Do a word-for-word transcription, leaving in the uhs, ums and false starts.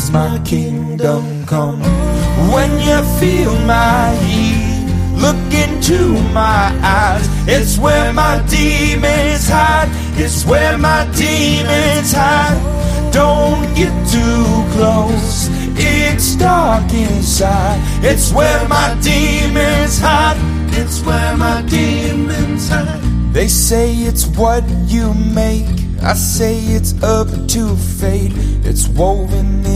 is my kingdom come. When you feel my heat, look into my eyes. It's where my demons hide. It's where my demons hide. Don't get too close, it's dark inside. It's where my demons hide. It's where my demons hide. They say it's what you make, I say it's up to fate. It's woven in